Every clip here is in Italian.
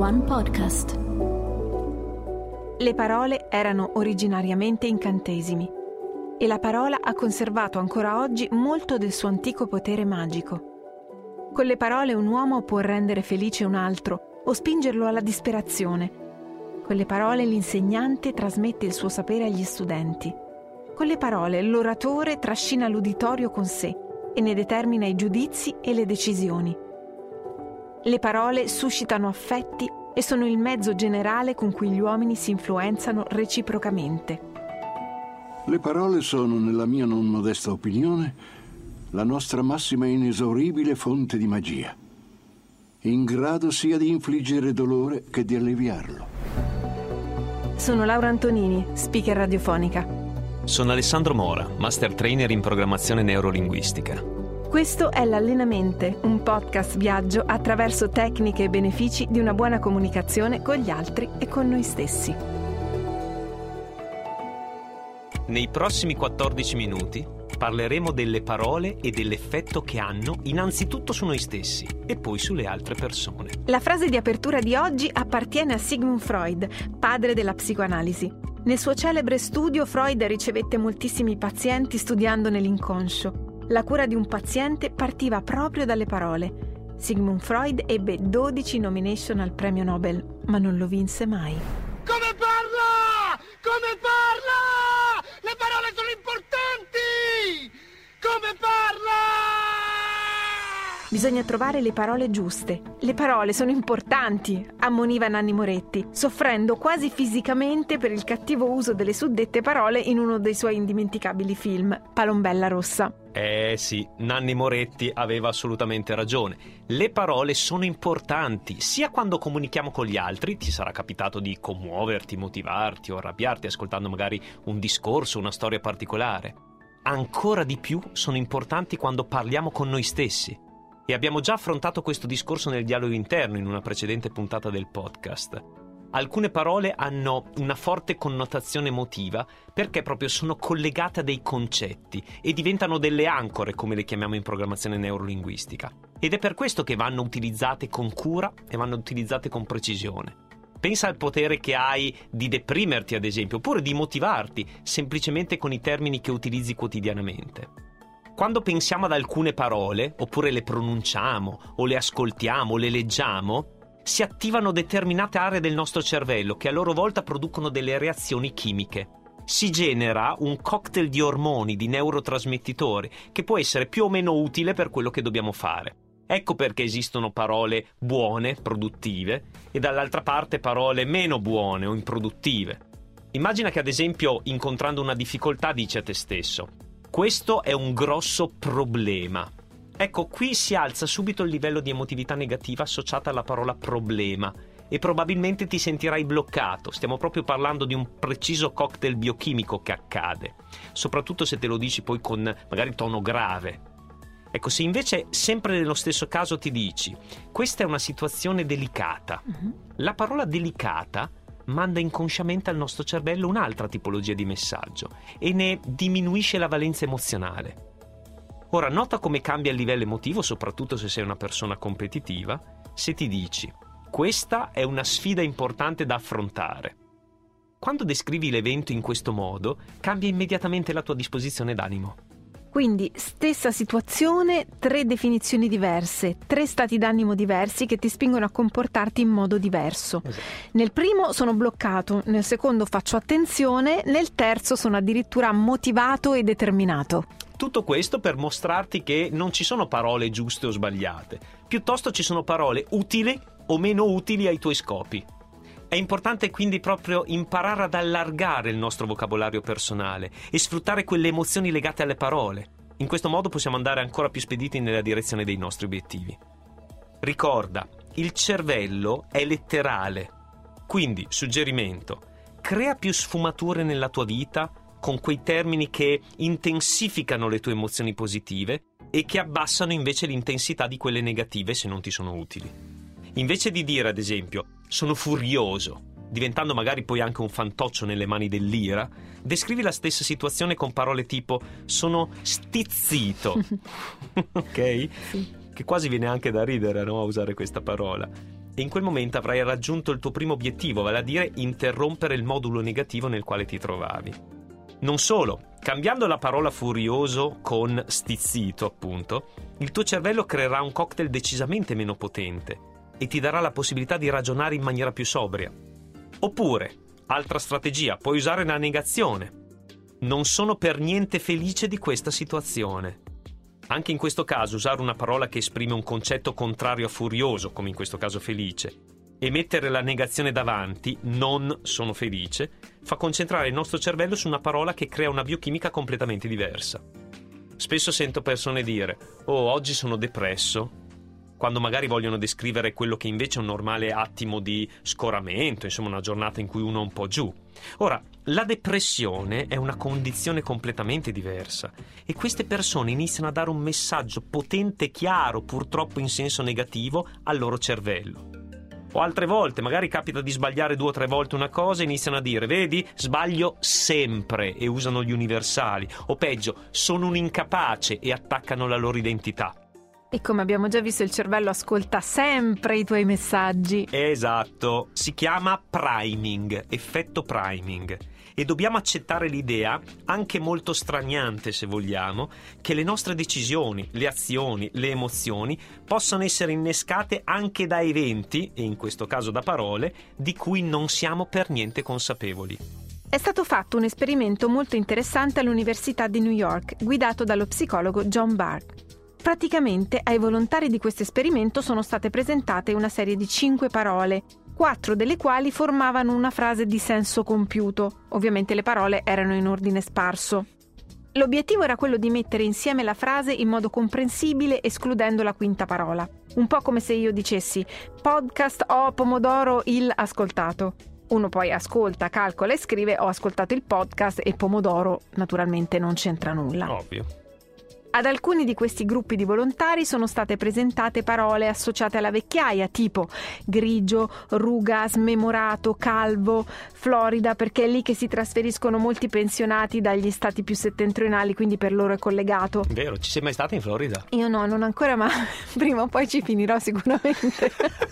One Podcast. Le parole erano originariamente incantesimi e la parola ha conservato ancora oggi molto del suo antico potere magico. Con le parole un uomo può rendere felice un altro o spingerlo alla disperazione. Con le parole l'insegnante trasmette il suo sapere agli studenti. Con le parole l'oratore trascina l'uditorio con sé e ne determina i giudizi e le decisioni. Le parole suscitano affetti e sono il mezzo generale con cui gli uomini si influenzano reciprocamente. Le parole sono, nella mia non modesta opinione, la nostra massima e inesauribile fonte di magia, in grado sia di infliggere dolore che di alleviarlo. Sono Laura Antonini, speaker radiofonica. Sono Alessandro Mora, master trainer in programmazione neurolinguistica. Questo è l'Allenamente, un podcast viaggio attraverso tecniche e benefici di una buona comunicazione con gli altri e con noi stessi. Nei prossimi 14 minuti parleremo delle parole e dell'effetto che hanno innanzitutto su noi stessi e poi sulle altre persone. La frase di apertura di oggi appartiene a Sigmund Freud, padre della psicoanalisi. Nel suo celebre studio Freud ricevette moltissimi pazienti studiandone l'inconscio. La cura di un paziente partiva proprio dalle parole. Sigmund Freud ebbe 12 nomination al premio Nobel, ma non lo vinse mai. Come parla? Come parla? Le parole sono importanti! Come parla? Bisogna trovare le parole giuste. Le parole sono importanti, ammoniva Nanni Moretti, soffrendo quasi fisicamente per il cattivo uso delle suddette parole in uno dei suoi indimenticabili film, Palombella Rossa. Sì, Nanni Moretti aveva assolutamente ragione. Le parole sono importanti, sia quando comunichiamo con gli altri, ti sarà capitato di commuoverti, motivarti o arrabbiarti ascoltando magari un discorso, una storia particolare. Ancora di più sono importanti quando parliamo con noi stessi. E abbiamo già affrontato questo discorso nel dialogo interno in una precedente puntata del podcast. Alcune parole hanno una forte connotazione emotiva perché proprio sono collegate a dei concetti e diventano delle ancore, come le chiamiamo in programmazione neurolinguistica. Ed è per questo che vanno utilizzate con cura e vanno utilizzate con precisione. Pensa al potere che hai di deprimerti, ad esempio, oppure di motivarti, semplicemente con i termini che utilizzi quotidianamente. Quando pensiamo ad alcune parole, oppure le pronunciamo, o le ascoltiamo, o le leggiamo, si attivano determinate aree del nostro cervello che a loro volta producono delle reazioni chimiche. Si genera un cocktail di ormoni, di neurotrasmettitori, che può essere più o meno utile per quello che dobbiamo fare. Ecco perché esistono parole buone, produttive, e dall'altra parte parole meno buone o improduttive. Immagina che ad esempio, incontrando una difficoltà, dici a te stesso: questo è un grosso problema. Ecco, qui si alza subito il livello di emotività negativa associata alla parola problema e probabilmente ti sentirai bloccato. Stiamo proprio parlando di un preciso cocktail biochimico che accade, soprattutto se te lo dici poi con magari tono grave. Ecco, se invece sempre nello stesso caso ti dici: questa è una situazione delicata, la parola delicata manda inconsciamente al nostro cervello un'altra tipologia di messaggio e ne diminuisce la valenza emozionale. Ora, nota come cambia il livello emotivo, soprattutto se sei una persona competitiva, se ti dici: questa è una sfida importante da affrontare. Quando descrivi l'evento in questo modo, cambia immediatamente la tua disposizione d'animo. Quindi, stessa situazione, 3 definizioni diverse, 3 stati d'animo diversi che ti spingono a comportarti in modo diverso. Esatto. Nel primo sono bloccato, nel secondo faccio attenzione, nel terzo sono addirittura motivato e determinato. Tutto questo per mostrarti che non ci sono parole giuste o sbagliate, piuttosto ci sono parole utili o meno utili ai tuoi scopi. È importante quindi proprio imparare ad allargare il nostro vocabolario personale e sfruttare quelle emozioni legate alle parole. In questo modo possiamo andare ancora più spediti nella direzione dei nostri obiettivi. Ricorda, il cervello è letterale. Quindi, suggerimento: crea più sfumature nella tua vita con quei termini che intensificano le tue emozioni positive e che abbassano invece l'intensità di quelle negative se non ti sono utili. Invece di dire, ad esempio, sono furioso, diventando magari poi anche un fantoccio nelle mani dell'ira, descrivi la stessa situazione con parole tipo sono stizzito. Ok? Sì. Che quasi viene anche da ridere, no, a usare questa parola. e in quel momento avrai raggiunto il tuo primo obiettivo, vale a dire interrompere il modulo negativo nel quale ti trovavi. Non solo, cambiando la parola furioso con stizzito, appunto, il tuo cervello creerà un cocktail decisamente meno potente e ti darà la possibilità di ragionare in maniera più sobria. Oppure, altra strategia, puoi usare la negazione. Non sono per niente felice di questa situazione. Anche in questo caso usare una parola che esprime un concetto contrario a furioso, come in questo caso felice, e mettere la negazione davanti, non sono felice, fa concentrare il nostro cervello su una parola che crea una biochimica completamente diversa. Spesso sento persone dire «Oh, oggi sono depresso», quando magari vogliono descrivere quello che invece è un normale attimo di scoramento, insomma una giornata in cui uno è un po' giù. Ora, la depressione è una condizione completamente diversa e queste persone iniziano a dare un messaggio potente e chiaro, purtroppo in senso negativo, al loro cervello. O altre volte, magari capita di sbagliare 2 o 3 volte una cosa e iniziano a dire «Vedi, sbaglio sempre» e usano gli universali. O peggio, «Sono un incapace» e attaccano la loro identità. E come abbiamo già visto, il cervello ascolta sempre i tuoi messaggi. Esatto, si chiama priming, effetto priming. E dobbiamo accettare l'idea, anche molto straniante se vogliamo, che le nostre decisioni, le azioni, le emozioni possano essere innescate anche da eventi, e in questo caso da parole, di cui non siamo per niente consapevoli. È stato fatto un esperimento molto interessante all'Università di New York, guidato dallo psicologo John Bargh. Praticamente ai volontari di questo esperimento sono state presentate una serie di 5 parole, 4 delle quali formavano una frase di senso compiuto. Ovviamente le parole erano in ordine sparso. L'obiettivo era quello di mettere insieme la frase in modo comprensibile, escludendo la quinta parola. Un po' come se io dicessi podcast ho pomodoro il ascoltato. Uno poi ascolta, calcola e scrive ho ascoltato il podcast e pomodoro naturalmente non c'entra nulla. Ovvio. Ad alcuni di questi gruppi di volontari sono state presentate parole associate alla vecchiaia, tipo grigio, ruga, smemorato, calvo, Florida, perché è lì che si trasferiscono molti pensionati dagli stati più settentrionali, quindi per loro è collegato. Vero, ci sei mai stata in Florida? Io no, non ancora, ma prima o poi ci finirò sicuramente.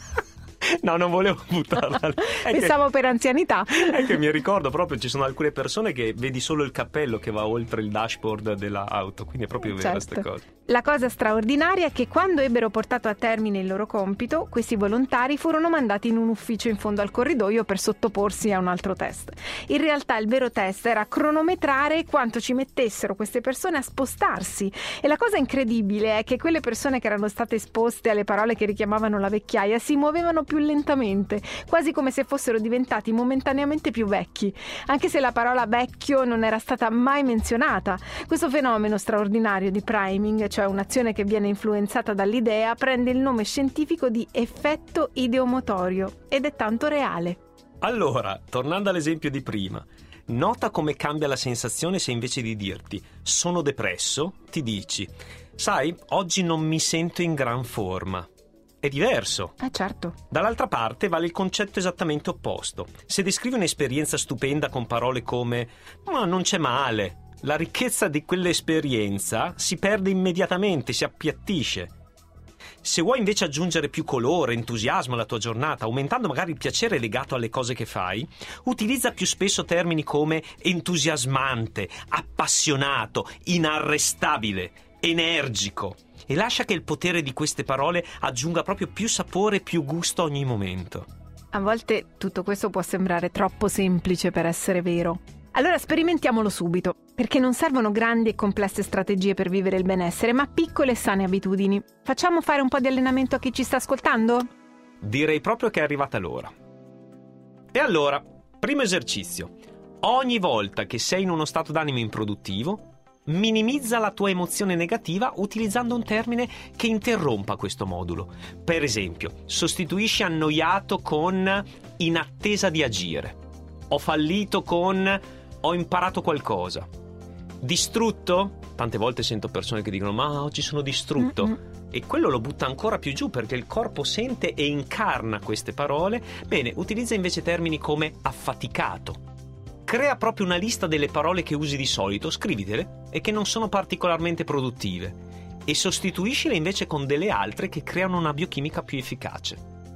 No, non volevo buttarla. Pensavo per anzianità. È che mi ricordo proprio, ci sono alcune persone che vedi solo il cappello che va oltre il dashboard dell'auto, quindi è proprio vero queste cose. La cosa straordinaria è che quando ebbero portato a termine il loro compito, questi volontari furono mandati in un ufficio in fondo al corridoio per sottoporsi a un altro test. In realtà il vero test era cronometrare quanto ci mettessero queste persone a spostarsi. E la cosa incredibile è che quelle persone che erano state esposte alle parole che richiamavano la vecchiaia si muovevano più lentamente, quasi come se fossero diventati momentaneamente più vecchi, anche se la parola vecchio non era stata mai menzionata. Questo fenomeno straordinario di priming, cioè un'azione che viene influenzata dall'idea, prende il nome scientifico di effetto ideomotorio ed è tanto reale. Allora, tornando all'esempio di prima, nota come cambia la sensazione se invece di dirti sono depresso, ti dici sai, oggi non mi sento in gran forma. È diverso. Certo. Dall'altra parte vale il concetto esattamente opposto. Se descrivi un'esperienza stupenda con parole come ma non c'è male, la ricchezza di quell'esperienza si perde immediatamente, si appiattisce. Se vuoi invece aggiungere più colore, entusiasmo alla tua giornata, aumentando magari il piacere legato alle cose che fai, utilizza più spesso termini come entusiasmante, appassionato, inarrestabile, energico. E lascia che il potere di queste parole aggiunga proprio più sapore e più gusto a ogni momento. A volte tutto questo può sembrare troppo semplice per essere vero. Allora sperimentiamolo subito, perché non servono grandi e complesse strategie per vivere il benessere, ma piccole e sane abitudini. Facciamo fare un po' di allenamento a chi ci sta ascoltando? Direi proprio che è arrivata l'ora. E allora, primo esercizio. Ogni volta che sei in uno stato d'animo improduttivo, minimizza la tua emozione negativa utilizzando un termine che interrompa questo modulo. Per esempio, sostituisci annoiato con in attesa di agire. Ho fallito con ho imparato qualcosa. Distrutto? Tante volte sento persone che dicono ma oggi sono distrutto. E quello lo butta ancora più giù perché il corpo sente e incarna queste parole. Bene, utilizza invece termini come affaticato. Crea proprio una lista delle parole che usi di solito, scrivitele, e che non sono particolarmente produttive, e sostituiscile invece con delle altre che creano una biochimica più efficace.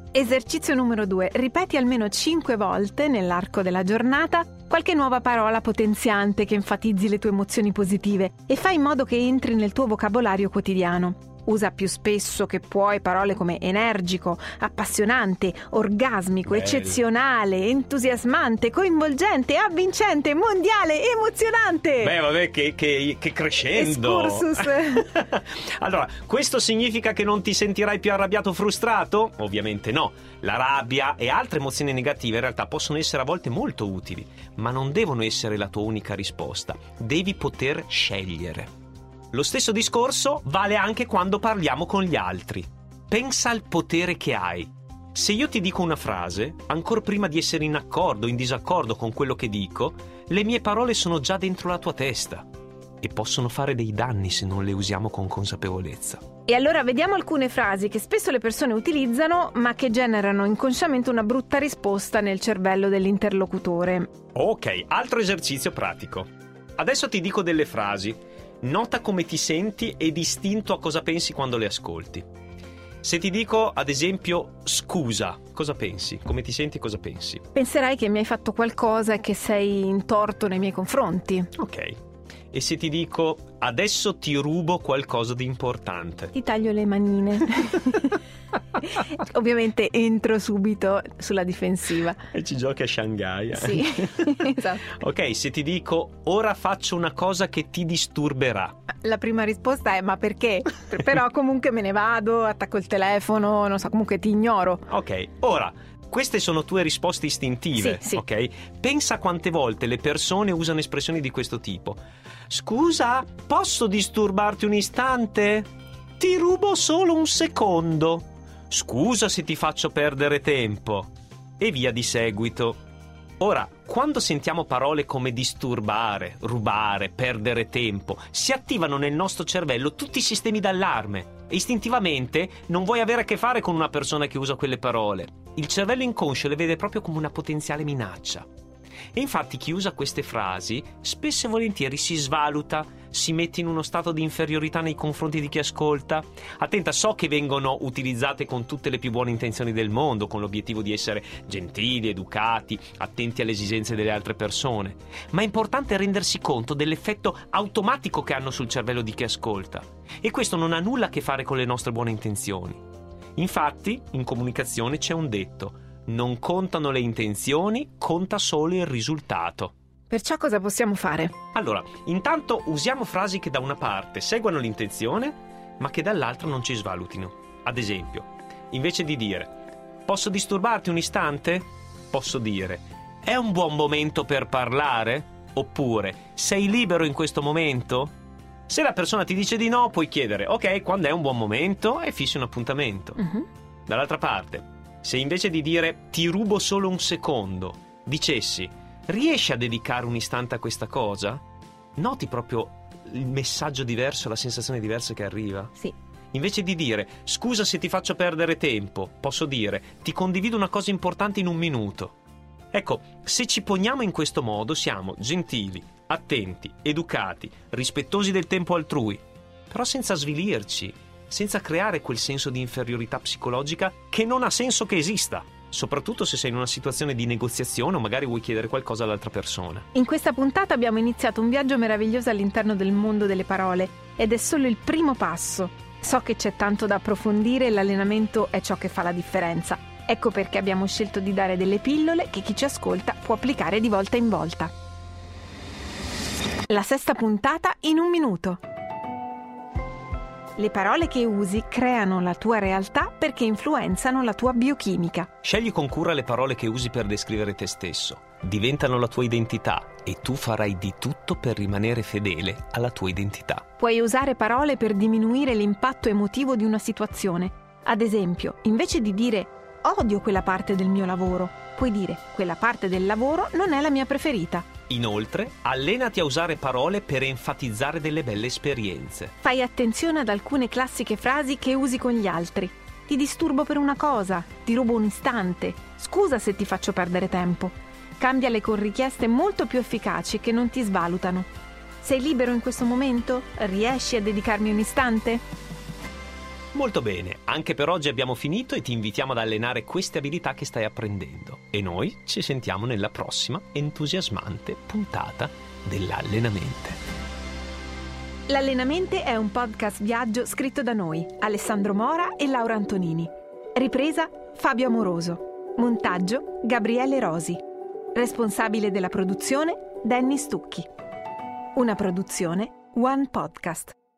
Esercizio numero 2. Ripeti almeno 5 volte nell'arco della giornata qualche nuova parola potenziante che enfatizzi le tue emozioni positive e fai in modo che entri nel tuo vocabolario quotidiano. Usa più spesso che puoi parole come energico, appassionante, orgasmico, Bello. eccezionale, entusiasmante, coinvolgente, avvincente, mondiale, emozionante. Beh, vabbè, che crescendo! Excursus. Allora, questo significa che non ti sentirai più arrabbiato o frustrato? Ovviamente no. La rabbia e altre emozioni negative in realtà possono essere a volte molto utili, ma non devono essere la tua unica risposta. Devi poter scegliere. Lo stesso discorso vale anche quando parliamo con gli altri. Pensa al potere che hai. Se io ti dico una frase, ancor prima di essere in accordo o in disaccordo con quello che dico, le mie parole sono già dentro la tua testa e possono fare dei danni se non le usiamo con consapevolezza. E allora vediamo alcune frasi che spesso le persone utilizzano, ma che generano inconsciamente una brutta risposta nel cervello dell'interlocutore. Ok, altro esercizio pratico. Adesso ti dico delle frasi. Nota come ti senti e distinto a cosa pensi quando le ascolti. Se ti dico, ad esempio, scusa, cosa pensi? Come ti senti e cosa pensi? Penserai che mi hai fatto qualcosa e che sei in torto nei miei confronti. Ok. E se ti dico, adesso ti rubo qualcosa di importante? Ti taglio le manine. Ovviamente entro subito sulla difensiva. E ci giochi a Shanghai. Sì, esatto. Ok, se ti dico, ora faccio una cosa che ti disturberà. La prima risposta è ma perché? Però comunque me ne vado, attacco il telefono, non so, comunque ti ignoro. Ok, ora, queste sono tue risposte istintive, Sì. ok? Pensa quante volte le persone usano espressioni di questo tipo. Scusa, posso disturbarti un istante? Ti rubo solo un secondo. Scusa se ti faccio perdere tempo. E via di seguito. Ora, quando sentiamo parole come disturbare, rubare, perdere tempo, si attivano nel nostro cervello tutti i sistemi d'allarme e istintivamente non vuoi avere a che fare con una persona che usa quelle parole. Il cervello inconscio le vede proprio come una potenziale minaccia. E infatti chi usa queste frasi spesso e volentieri si svaluta, si mette in uno stato di inferiorità nei confronti di chi ascolta. Attenta, so che vengono utilizzate con tutte le più buone intenzioni del mondo, con l'obiettivo di essere gentili, educati, attenti alle esigenze delle altre persone, ma è importante rendersi conto dell'effetto automatico che hanno sul cervello di chi ascolta, e questo non ha nulla a che fare con le nostre buone intenzioni. Infatti, in comunicazione c'è un detto: non contano le intenzioni, conta solo il risultato. Perciò cosa possiamo fare? Allora, intanto usiamo frasi che da una parte seguano l'intenzione, ma che dall'altra non ci svalutino. Ad esempio, invece di dire posso disturbarti un istante? Posso dire è un buon momento per parlare? Oppure sei libero in questo momento? Se la persona ti dice di no, puoi chiedere ok, quando è un buon momento? E fissi un appuntamento. Dall'altra parte, se invece di dire ti rubo solo un secondo, dicessi riesci a dedicare un istante a questa cosa? Noti proprio il messaggio diverso, la sensazione diversa che arriva? Sì. Invece di dire scusa se ti faccio perdere tempo, posso dire ti condivido una cosa importante in un minuto. Ecco, se ci poniamo in questo modo siamo gentili, attenti, educati, rispettosi del tempo altrui, però senza svilirci, senza creare quel senso di inferiorità psicologica che non ha senso che esista, soprattutto se sei in una situazione di negoziazione o magari vuoi chiedere qualcosa all'altra persona. In questa puntata abbiamo iniziato un viaggio meraviglioso all'interno del mondo delle parole ed è solo il primo passo. So che c'è tanto da approfondire e l'allenamento è ciò che fa la differenza. Ecco perché abbiamo scelto di dare delle pillole che chi ci ascolta può applicare di volta in volta. La sesta puntata in un minuto. Le parole che usi creano la tua realtà perché influenzano la tua biochimica. Scegli con cura le parole che usi per descrivere te stesso. Diventano la tua identità e tu farai di tutto per rimanere fedele alla tua identità. Puoi usare parole per diminuire l'impatto emotivo di una situazione. Ad esempio, invece di dire odio quella parte del mio lavoro, puoi dire quella parte del lavoro non è la mia preferita. Inoltre, allenati a usare parole per enfatizzare delle belle esperienze. Fai attenzione ad alcune classiche frasi che usi con gli altri. Ti disturbo per una cosa, ti rubo un istante, scusa se ti faccio perdere tempo. Cambiale con richieste molto più efficaci che non ti svalutano. Sei libero in questo momento? Riesci a dedicarmi un istante? Molto bene, anche per oggi abbiamo finito e ti invitiamo ad allenare queste abilità che stai apprendendo. E noi ci sentiamo nella prossima entusiasmante puntata dell'Allenamente. L'Allenamente è un podcast viaggio scritto da noi, Alessandro Mora e Laura Antonini. Ripresa Fabio Amoroso. Montaggio Gabriele Rosi. Responsabile della produzione Danny Stucchi. Una produzione One Podcast.